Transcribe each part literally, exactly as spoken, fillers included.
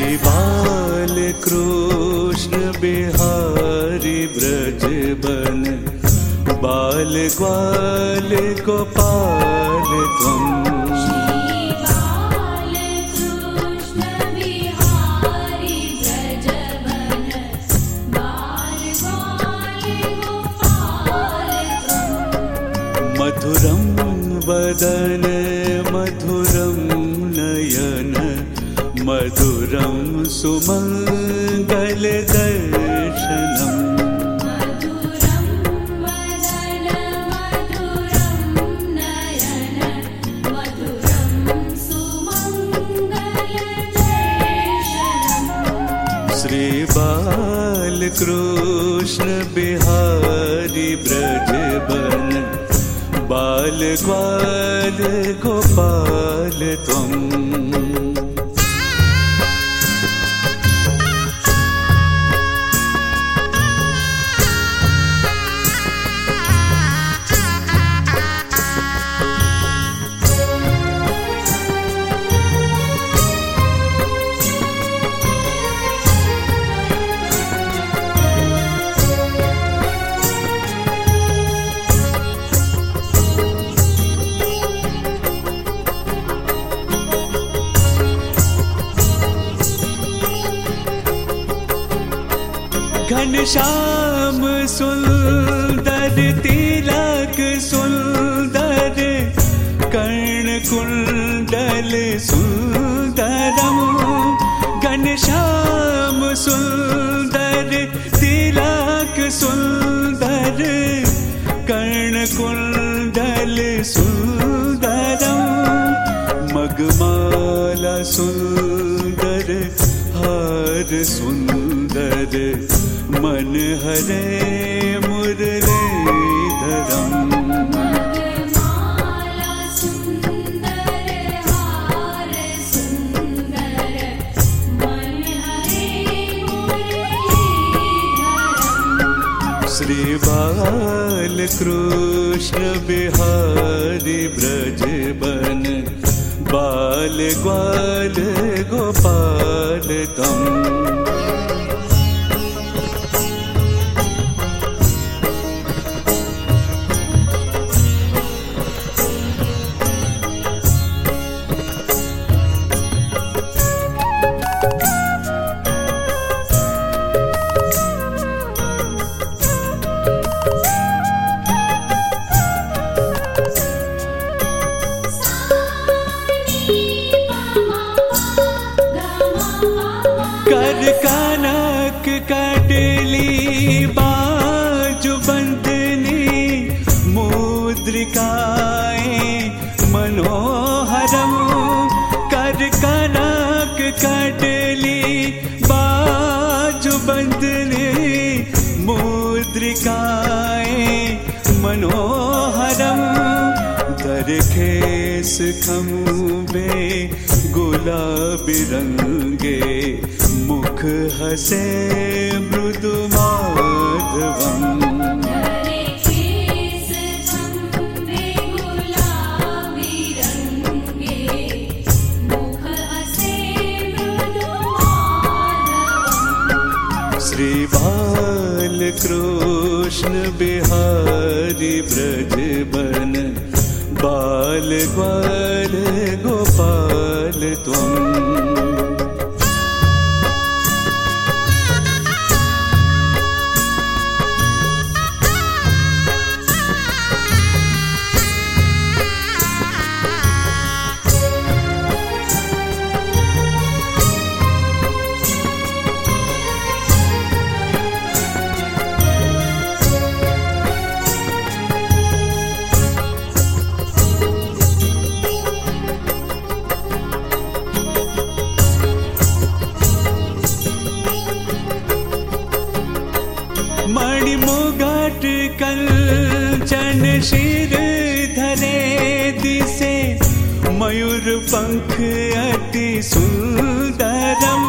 श्री बाल कृष्ण बिहारी ब्रजबन बाल ग्वाल गोपाल तुम। मधुरं वदन मधुरं नयन मधुरं सुमंगल दर्शनम्। मधुरं वदन मधुरं नयन मधुरं सुमंगल दर्शनम्। श्री बाल कृष्ण बिहारी ब्रजबन बाल ग्वाल गोपाल तुम। घनश्याम सुंदर तिलक सुंदर कर्ण कुंडल सुंदरम। घनश्याम सुंदर तिलक सुंदर कर्ण कुंडल सुंदरम। मगमाला सुंदर हार सुंदर मन हरे मुरलीधरम। मगमाला सुंदर हार सुंदर मन हरे मुरलीधरम। श्री बाल कृष्ण बिहारी ब्रजबन बाल ग्वाल गोपाल तुम। कर कनक कटली बाजु बंदनी मुद्रिकाएं मनोहरम। कर कनक कटली बाजु बंदनी मुद्रिकाएं मनोहरम। दरखेस खंबे गुलाबी रंगे मुख हसे मृदु माधवम। दरखेस खंबे गुलाबी रंगे मुख हसे मृदु माधवम। श्री बाल कृष्ण बिहारी ब्रजबन बाल ग्वाल गोपाल तुम। मणिमुगट कंचन शिर धरे दिसे मयूर पंख अति सुंदरम।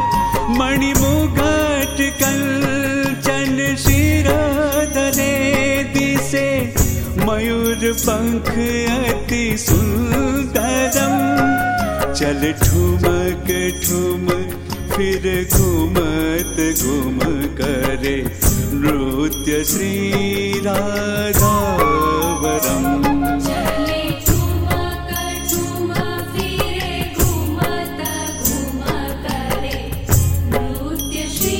मणिमुगट कंचन शिर धरे दिसे मयूर पंख अति सुंदरम। चल ठुमक ठुम फिर घूमत घूम करे नृत्य श्री राधावरम। चले ठुमक ठुम फिरे घूमत घूम करे नृत्य श्री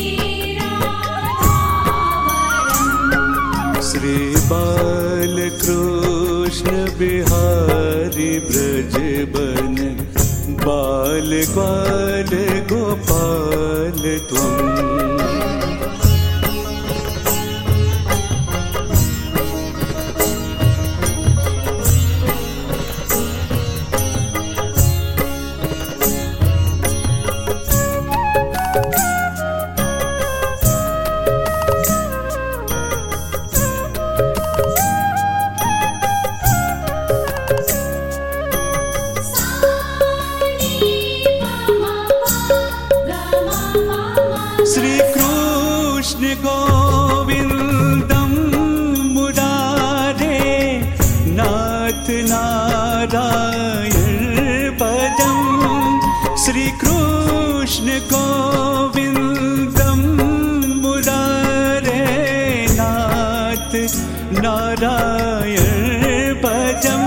राधावरम। श्री बाल कृष्ण बिहारी ब्रज बन बाल ग्वाल गोपाल त्वम्। श्री कृष्ण गोविंदम मुरारे नाथ नारायण पदम। श्री कृष्ण गोविंदम मुरारे नाथ नारायण भजम।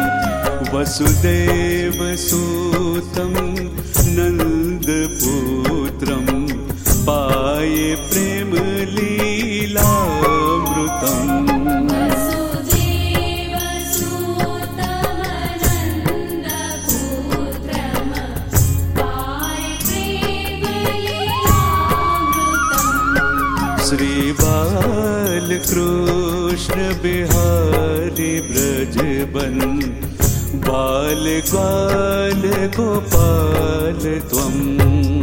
वसुदेव सूतं नंदपुत्रम पाये प्रेम लीलामृतम्। वसुदेव सूतं नन्दपुत्रं पाये प्रेम लीलामृतम्। श्री बाल कृष्ण बिहारी ब्रज बन बाल ग्वाल गोपाल त्वम्।